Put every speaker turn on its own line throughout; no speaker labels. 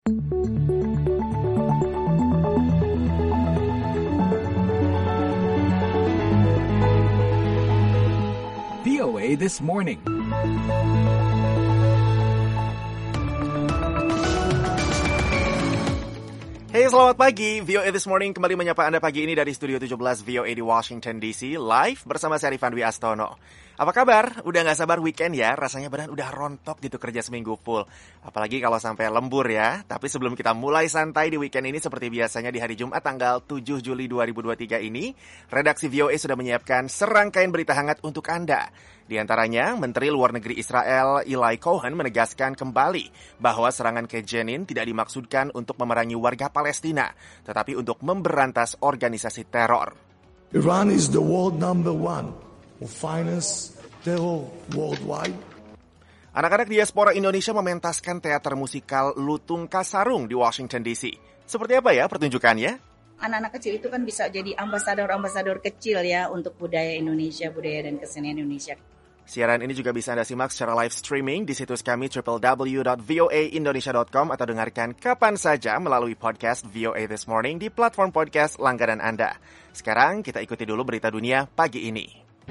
VOA This Morning.
Hey, selamat pagi. VOA This Morning kembali menyapa Anda pagi ini dari Studio 17 VOA di Washington DC, live bersama saya Rifan Dwi Astono. Apa kabar? Udah gak sabar weekend ya? Rasanya badan udah rontok gitu kerja seminggu full. Apalagi kalau sampai lembur ya. Tapi sebelum kita mulai santai di weekend ini seperti biasanya di hari Jumat tanggal 7 Juli 2023 ini, redaksi VOA sudah menyiapkan serangkaian berita hangat untuk Anda. Di antaranya, Menteri Luar Negeri Israel Eli Cohen menegaskan kembali bahwa serangan ke Jenin tidak dimaksudkan untuk memerangi warga Palestina, tetapi untuk memberantas organisasi teror.
Iran is the world number one of finance terror worldwide.
Anak-anak diaspora Indonesia mementaskan teater musikal Lutung Kasarung di Washington DC. Seperti apa ya pertunjukannya?
Anak-anak kecil itu kan bisa jadi ambasador-ambasador kecil ya untuk budaya Indonesia, budaya dan kesenian Indonesia.
Siaran ini juga bisa Anda simak secara live streaming di situs kami www.voaindonesia.com atau dengarkan kapan saja melalui podcast VOA This Morning di platform podcast langganan Anda. Sekarang kita ikuti dulu berita dunia pagi ini.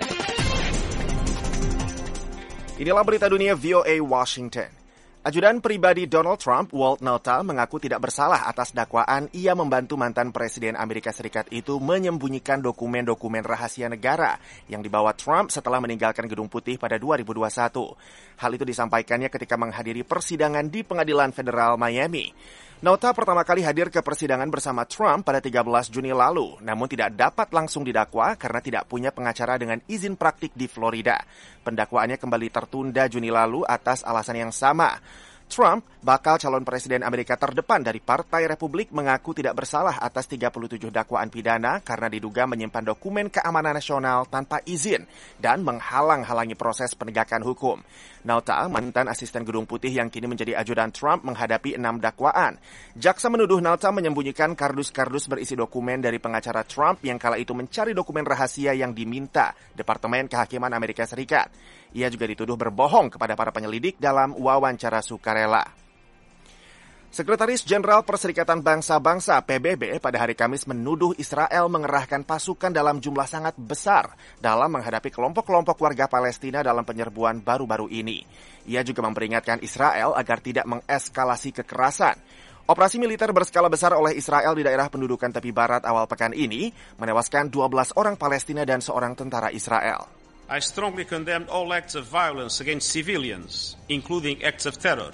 Inilah berita dunia VOA Washington. Ajudan pribadi Donald Trump, Walt Nauta, mengaku tidak bersalah atas dakwaan ia membantu mantan Presiden Amerika Serikat itu menyembunyikan dokumen-dokumen rahasia negara yang dibawa Trump setelah meninggalkan Gedung Putih pada 2021. Hal itu disampaikannya ketika menghadiri persidangan di Pengadilan Federal Miami. Nauta pertama kali hadir ke persidangan bersama Trump pada 13 Juni lalu, namun tidak dapat langsung didakwa karena tidak punya pengacara dengan izin praktik di Florida. Pendakwaannya kembali tertunda Juni lalu atas alasan yang sama. Trump, bakal calon presiden Amerika terdepan dari Partai Republik, mengaku tidak bersalah atas 37 dakwaan pidana karena diduga menyimpan dokumen keamanan nasional tanpa izin dan menghalang-halangi proses penegakan hukum. Nauta, mantan asisten Gedung Putih yang kini menjadi ajudan Trump, menghadapi 6 dakwaan. Jaksa menuduh Nauta menyembunyikan kardus-kardus berisi dokumen dari pengacara Trump yang kala itu mencari dokumen rahasia yang diminta Departemen Kehakiman Amerika Serikat. Ia juga dituduh berbohong kepada para penyelidik dalam wawancara sukarela. Sekretaris Jenderal Perserikatan Bangsa-Bangsa PBB pada hari Kamis menuduh Israel mengerahkan pasukan dalam jumlah sangat besar dalam menghadapi kelompok-kelompok warga Palestina dalam penyerbuan baru-baru ini. Ia juga memperingatkan Israel agar tidak mengeskalasi kekerasan. Operasi militer berskala besar oleh Israel di daerah pendudukan tepi barat awal pekan ini menewaskan 12 orang Palestina dan seorang tentara Israel.
I strongly condemn all acts of violence against civilians, including acts of terror.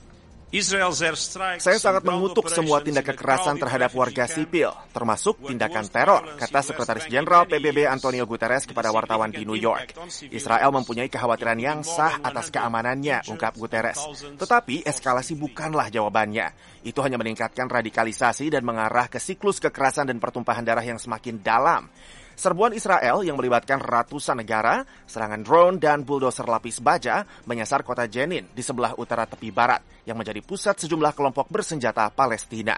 Saya sangat mengutuk semua tindak kekerasan terhadap warga sipil, termasuk tindakan teror, kata Sekretaris Jenderal PBB Antonio Guterres kepada wartawan di New York. Israel mempunyai kekhawatiran yang sah atas keamanannya, ungkap Guterres. Tetapi eskalasi bukanlah jawabannya. Itu hanya meningkatkan radikalisasi dan mengarah ke siklus kekerasan dan pertumpahan darah yang semakin dalam. Serbuan Israel yang melibatkan ratusan negara, serangan drone dan bulldozer lapis baja menyasar kota Jenin di sebelah utara tepi barat yang menjadi pusat sejumlah kelompok bersenjata Palestina.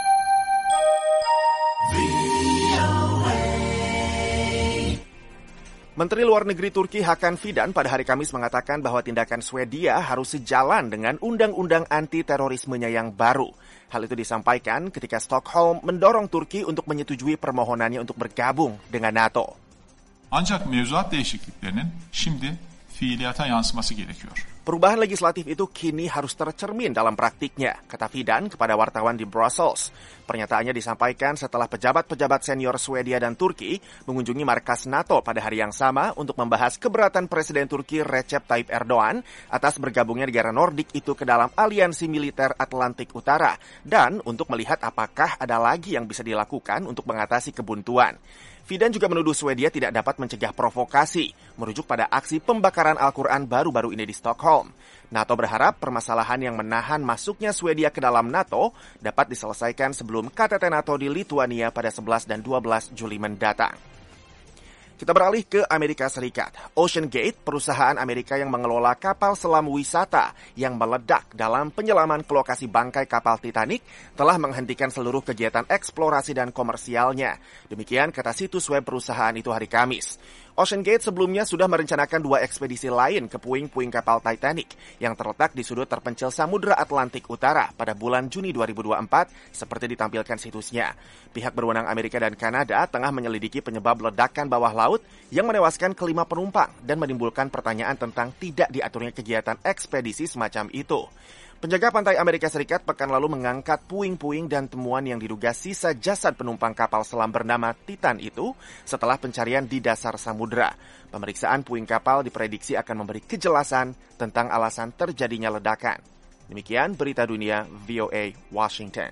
Menteri Luar Negeri Turki Hakan Fidan pada hari Kamis mengatakan bahwa tindakan Swedia harus sejalan dengan undang-undang anti-terorismenya yang baru. Hal itu disampaikan ketika Stockholm mendorong Turki untuk menyetujui permohonannya untuk bergabung dengan NATO.
Ancak mevzuat değişikliklerinin şimdi fiiliyata yansıması gerekiyor.
Perubahan legislatif itu kini harus tercermin dalam praktiknya, kata Fidan kepada wartawan di Brussels. Pernyataannya disampaikan setelah pejabat-pejabat senior Swedia dan Turki mengunjungi markas NATO pada hari yang sama untuk membahas keberatan Presiden Turki Recep Tayyip Erdogan atas bergabungnya negara Nordik itu ke dalam aliansi militer Atlantik Utara dan untuk melihat apakah ada lagi yang bisa dilakukan untuk mengatasi kebuntuan. Fidan juga menuduh Swedia tidak dapat mencegah provokasi, merujuk pada aksi pembakaran Al-Quran baru-baru ini di Stockholm. NATO berharap permasalahan yang menahan masuknya Swedia ke dalam NATO dapat diselesaikan sebelum KTT NATO di Lituania pada 11 dan 12 Juli mendatang. Kita beralih ke Amerika Serikat. Ocean Gate, perusahaan Amerika yang mengelola kapal selam wisata yang meledak dalam penyelaman ke lokasi bangkai kapal Titanic, telah menghentikan seluruh kegiatan eksplorasi dan komersialnya. Demikian kata situs web perusahaan itu hari Kamis. OceanGate sebelumnya sudah merencanakan 2 ekspedisi lain ke puing-puing kapal Titanic yang terletak di sudut terpencil Samudra Atlantik Utara pada bulan Juni 2024 seperti ditampilkan situsnya. Pihak berwenang Amerika dan Kanada tengah menyelidiki penyebab ledakan bawah laut yang menewaskan ke-5 penumpang dan menimbulkan pertanyaan tentang tidak diaturnya kegiatan ekspedisi semacam itu. Penjaga pantai Amerika Serikat pekan lalu mengangkat puing-puing dan temuan yang diduga sisa jasad penumpang kapal selam bernama Titan itu setelah pencarian di dasar samudera. Pemeriksaan puing kapal diprediksi akan memberi kejelasan tentang alasan terjadinya ledakan. Demikian berita dunia VOA Washington.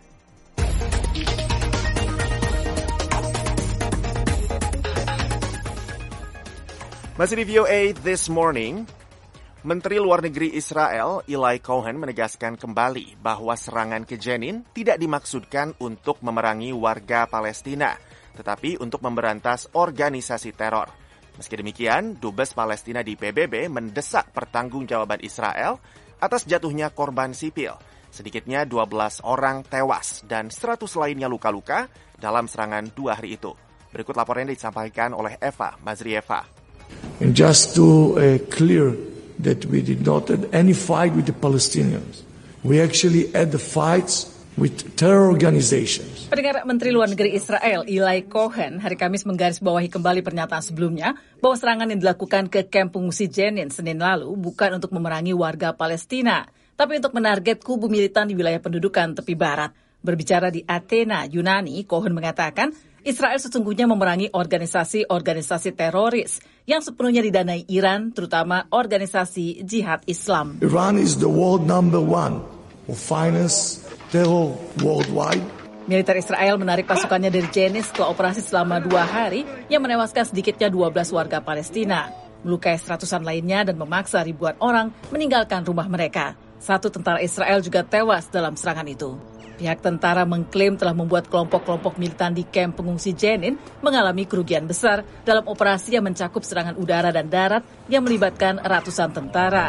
Masih di VOA This Morning, Menteri Luar Negeri Israel, Eli Cohen, menegaskan kembali bahwa serangan ke Jenin tidak dimaksudkan untuk memerangi warga Palestina, tetapi untuk memberantas organisasi teror. Meski demikian, Dubes Palestina di PBB mendesak pertanggungjawaban Israel atas jatuhnya korban sipil. Sedikitnya 12 orang tewas dan 100 lainnya luka-luka dalam serangan 2 hari itu. Berikut laporan yang disampaikan oleh Eva Mazrieva.
And just to clear that we did not have any fight with the Palestinians. We actually had the fights with terror organizations.
Pendengar, Menteri Luar Negeri Israel, Eli Cohen, hari Kamis menggarisbawahi kembali pernyataan sebelumnya bahwa serangan yang dilakukan ke kamp pengungsi Jenin Senin lalu bukan untuk memerangi warga Palestina, tapi untuk menarget kubu militan di wilayah pendudukan tepi barat. Berbicara di Athena, Yunani, Cohen mengatakan Israel sesungguhnya memerangi organisasi-organisasi teroris yang sepenuhnya didanai Iran, terutama organisasi jihad Islam.
Iran is the world number 1 who finance terror worldwide.
Militer Israel menarik pasukannya dari Jenin setelah operasi selama 2 hari yang menewaskan sedikitnya 12 warga Palestina, melukai seratusan lainnya dan memaksa ribuan orang meninggalkan rumah mereka. 1 tentara Israel juga tewas dalam serangan itu. Pihak tentara mengklaim telah membuat kelompok-kelompok militan di kamp pengungsi Jenin mengalami kerugian besar dalam operasi yang mencakup serangan udara dan darat yang melibatkan ratusan tentara.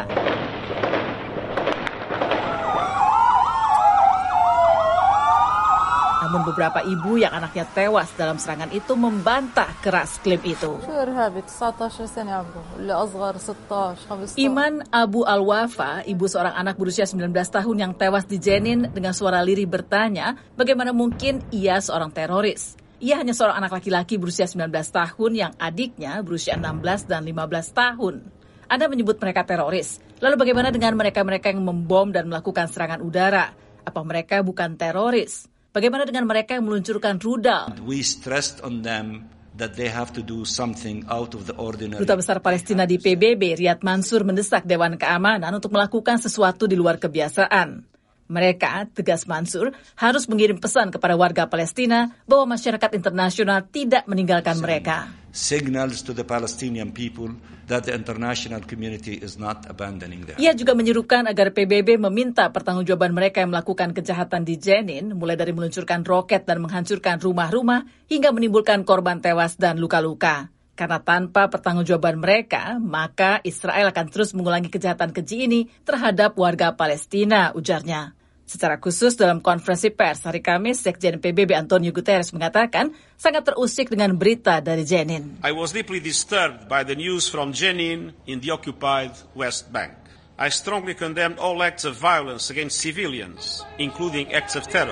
Namun beberapa ibu yang anaknya tewas dalam serangan itu membantah keras klaim itu. Iman Abu Al-Wafa, ibu seorang anak berusia 19 tahun yang tewas di Jenin, dengan suara lirih bertanya bagaimana mungkin ia seorang teroris. Ia hanya seorang anak laki-laki berusia 19 tahun yang adiknya berusia 16 dan 15 tahun. Anda menyebut mereka teroris. Lalu bagaimana dengan mereka-mereka yang membom dan melakukan serangan udara? Apa mereka bukan teroris? Bagaimana dengan mereka yang meluncurkan rudal?
We stressed on them that they have to do something out of the ordinary.
Duta Besar Palestina di PBB, Riyad Mansur, mendesak Dewan Keamanan untuk melakukan sesuatu di luar kebiasaan. Mereka, tegas Mansur, harus mengirim pesan kepada warga Palestina bahwa masyarakat internasional tidak meninggalkan mereka.
Signals to the Palestinian people that the international community is not abandoning them.
Ia juga menyerukan agar PBB meminta pertanggungjawaban mereka yang melakukan kejahatan di Jenin, mulai dari meluncurkan roket dan menghancurkan rumah-rumah hingga menimbulkan korban tewas dan luka-luka. Karena tanpa pertanggungjawaban mereka, maka Israel akan terus mengulangi kejahatan keji ini terhadap warga Palestina, ujarnya. Secara khusus dalam konferensi pers hari Kamis, Sekjen PBB Antonio Guterres mengatakan sangat terusik dengan berita dari Jenin.
I was deeply disturbed by the news from Jenin in the occupied West Bank. I strongly condemned all acts of violence against civilians, including acts of terror.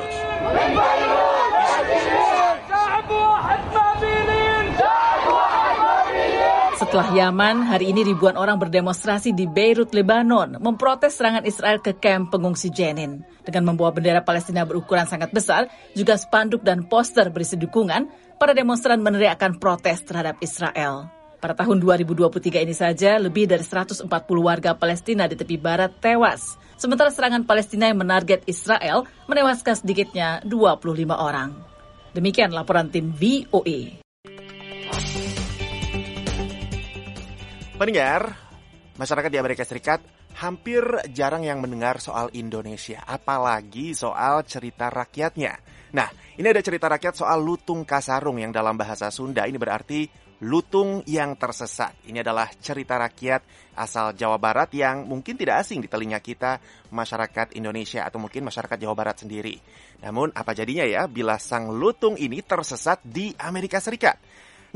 Setelah Yaman, hari ini ribuan orang berdemonstrasi di Beirut, Lebanon, memprotes serangan Israel ke kamp pengungsi Jenin. Dengan membawa bendera Palestina berukuran sangat besar, juga spanduk dan poster berisi dukungan, para demonstran meneriakkan protes terhadap Israel. Pada tahun 2023 ini saja, lebih dari 140 warga Palestina di tepi barat tewas. Sementara serangan Palestina yang menarget Israel menewaskan sedikitnya 25 orang. Demikian laporan tim VOA.
Pendengar, masyarakat di Amerika Serikat hampir jarang yang mendengar soal Indonesia, apalagi soal cerita rakyatnya. Nah, ini ada cerita rakyat soal lutung kasarung yang dalam bahasa Sunda ini berarti lutung yang tersesat. Ini adalah cerita rakyat asal Jawa Barat yang mungkin tidak asing di telinga kita, masyarakat Indonesia atau mungkin masyarakat Jawa Barat sendiri. Namun apa jadinya ya bila sang lutung ini tersesat di Amerika Serikat?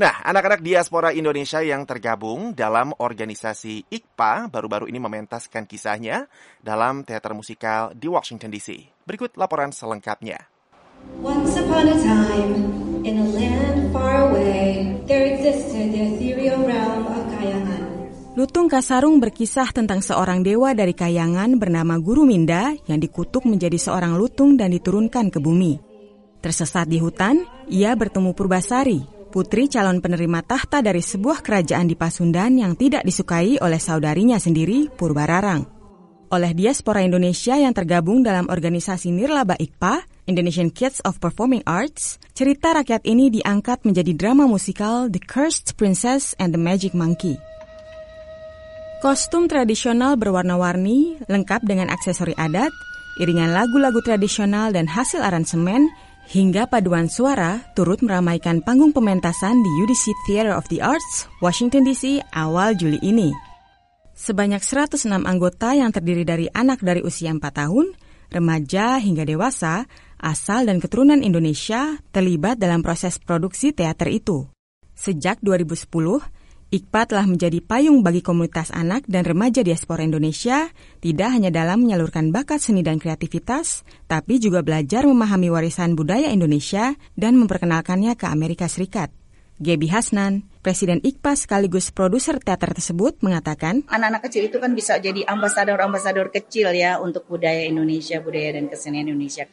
Nah, anak-anak diaspora Indonesia yang tergabung dalam organisasi IKPA baru-baru ini mementaskan kisahnya dalam teater musikal di Washington DC. Berikut laporan selengkapnya.
Once upon a time, in a land far away, there existed the ethereal realm of Kayangan.
Lutung Kasarung berkisah tentang seorang dewa dari Kayangan bernama Guru Minda yang dikutuk menjadi seorang lutung dan diturunkan ke bumi. Tersesat di hutan, ia bertemu Purbasari, putri calon penerima tahta dari sebuah kerajaan di Pasundan yang tidak disukai oleh saudarinya sendiri, Purbararang. Oleh diaspora Indonesia yang tergabung dalam organisasi Nirlaba IKPA, Indonesian Kids of Performing Arts, cerita rakyat ini diangkat menjadi drama musikal The Cursed Princess and the Magic Monkey. Kostum tradisional berwarna-warni, lengkap dengan aksesori adat, iringan lagu-lagu tradisional dan hasil aransemen, hingga paduan suara turut meramaikan panggung pementasan di UDC Theater of the Arts, Washington DC awal Juli ini. Sebanyak 106 anggota yang terdiri dari anak dari usia 4 tahun, remaja hingga dewasa, asal dan keturunan Indonesia terlibat dalam proses produksi teater itu. Sejak 2010, IKPA telah menjadi payung bagi komunitas anak dan remaja diaspora Indonesia, tidak hanya dalam menyalurkan bakat seni dan kreativitas, tapi juga belajar memahami warisan budaya Indonesia dan memperkenalkannya ke Amerika Serikat. Gaby Hasnan, Presiden IKPA sekaligus produser teater tersebut, mengatakan,
anak-anak kecil itu kan bisa jadi ambasador-ambasador kecil ya untuk budaya Indonesia, budaya dan kesenian Indonesia.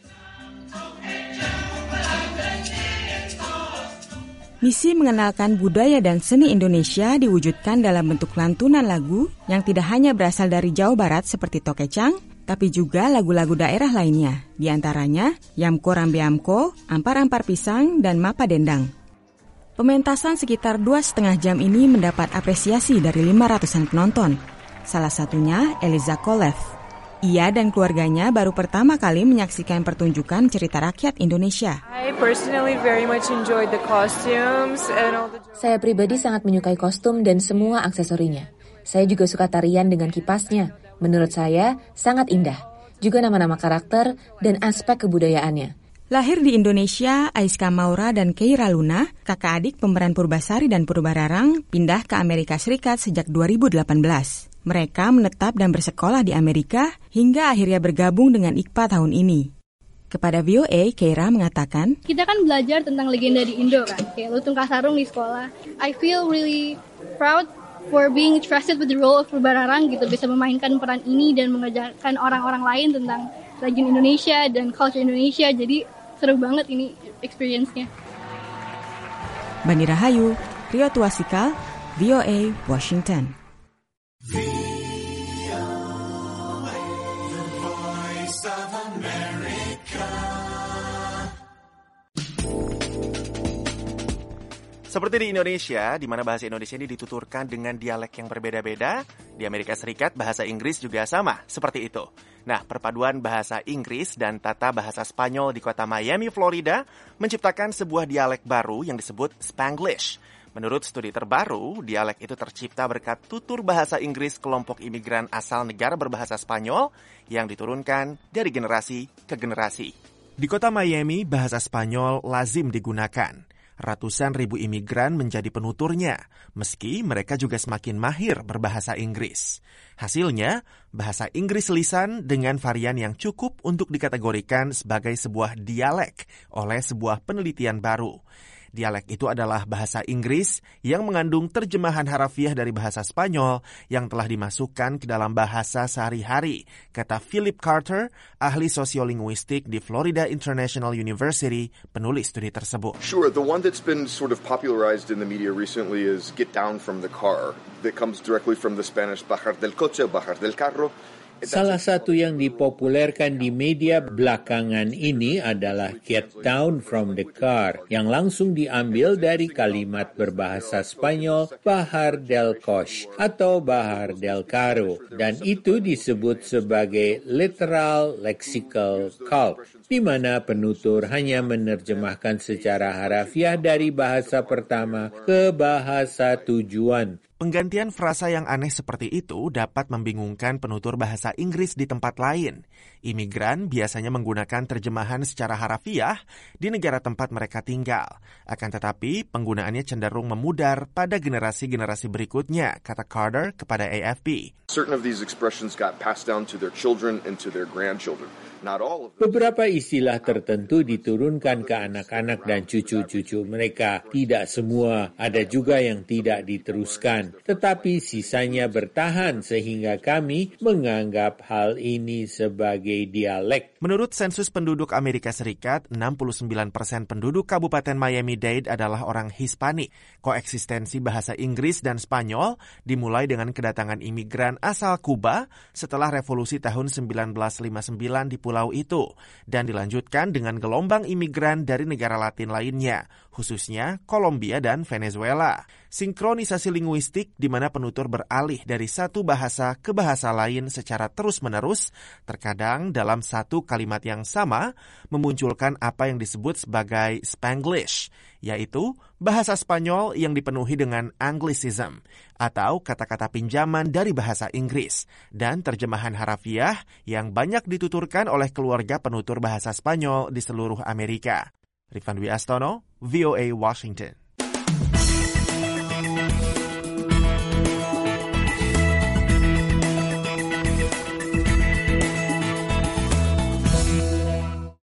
Misi mengenalkan budaya dan seni Indonesia diwujudkan dalam bentuk lantunan lagu yang tidak hanya berasal dari Jawa Barat seperti Tokecang, tapi juga lagu-lagu daerah lainnya, di antaranya Yamko Rambe Amko, Ampar-Ampar Pisang, dan Mapa Dendang. Pementasan sekitar 2,5 jam ini mendapat apresiasi dari 500-an penonton, salah satunya Eliza Kolev. Ia dan keluarganya baru pertama kali menyaksikan pertunjukan cerita rakyat Indonesia.
Saya pribadi sangat menyukai kostum dan semua aksesorinya. Saya juga suka tarian dengan kipasnya. Menurut saya, sangat indah. Juga nama-nama karakter dan aspek kebudayaannya.
Lahir di Indonesia, Aiska Maura dan Keira Luna, kakak adik pemeran Purbasari dan Purbararang, pindah ke Amerika Serikat sejak 2018. Mereka menetap dan bersekolah di Amerika hingga akhirnya bergabung dengan IKPA tahun ini. Kepada VOA, Keira mengatakan,
kita kan belajar tentang legenda di Indo kan, kayak Lutung Kasarung di sekolah. I feel really proud for being trusted with the role of Purbararang gitu, bisa memainkan peran ini dan mengajarkan orang-orang lain tentang legend Indonesia dan culture Indonesia. Jadi seru banget ini experience-nya.
Bani Rahayu, Rio Tuasikal, VOA, Washington.
Seperti di Indonesia, di mana bahasa Indonesia ini dituturkan dengan dialek yang berbeda-beda, di Amerika Serikat bahasa Inggris juga sama, seperti itu. Nah, perpaduan bahasa Inggris dan tata bahasa Spanyol di kota Miami, Florida, menciptakan sebuah dialek baru yang disebut Spanglish. Menurut studi terbaru, dialek itu tercipta berkat tutur bahasa Inggris kelompok imigran asal negara berbahasa Spanyol yang diturunkan dari generasi ke generasi. Di kota Miami, bahasa Spanyol lazim digunakan. Ratusan ribu imigran menjadi penuturnya, meski mereka juga semakin mahir berbahasa Inggris. Hasilnya, bahasa Inggris lisan dengan varian yang cukup untuk dikategorikan sebagai sebuah dialek oleh sebuah penelitian baru. Dialek itu adalah bahasa Inggris yang mengandung terjemahan harafiah dari bahasa Spanyol yang telah dimasukkan ke dalam bahasa sehari-hari, kata Philip Carter, ahli sosiolinguistik di Florida International University, penulis studi tersebut.
Sure, the one that's been sort of popularized in the media recently is get down from the car. That comes directly from the Spanish bajar del coche, bajar del carro.
Salah satu yang dipopulerkan di media belakangan ini adalah get down from the car, yang langsung diambil dari kalimat berbahasa Spanyol bajar del coche atau bajar del carro, dan itu disebut sebagai literal lexical cult, di mana penutur hanya menerjemahkan secara harafiah dari bahasa pertama ke bahasa tujuan.
Penggantian frasa yang aneh seperti itu dapat membingungkan penutur bahasa Inggris di tempat lain. Imigran biasanya menggunakan terjemahan secara harafiah di negara tempat mereka tinggal. Akan tetapi, penggunaannya cenderung memudar pada generasi-generasi berikutnya, kata Carter kepada AFP.
Certain of these expressions got passed down to their children and to their grandchildren. Not all of them.
Beberapa istilah tertentu diturunkan ke anak-anak dan cucu-cucu mereka. Tidak semua, ada juga yang tidak diteruskan. Tetapi sisanya bertahan sehingga kami menganggap hal ini sebagai dialek.
Menurut sensus penduduk Amerika Serikat, 69% penduduk Kabupaten Miami-Dade adalah orang Hispanik. Koeksistensi bahasa Inggris dan Spanyol dimulai dengan kedatangan imigran asal Kuba setelah revolusi tahun 1959 di pulau itu, dan dilanjutkan dengan gelombang imigran dari negara Latin lainnya, khususnya Kolombia dan Venezuela. Sinkronisasi linguistik di mana penutur beralih dari satu bahasa ke bahasa lain secara terus-menerus, terkadang dalam satu kalimat yang sama, memunculkan apa yang disebut sebagai Spanglish, yaitu bahasa Spanyol yang dipenuhi dengan Anglicism, atau kata-kata pinjaman dari bahasa Inggris, dan terjemahan harafiah yang banyak dituturkan oleh keluarga penutur bahasa Spanyol di seluruh Amerika. Rifan Dwi Astono, VOA Washington.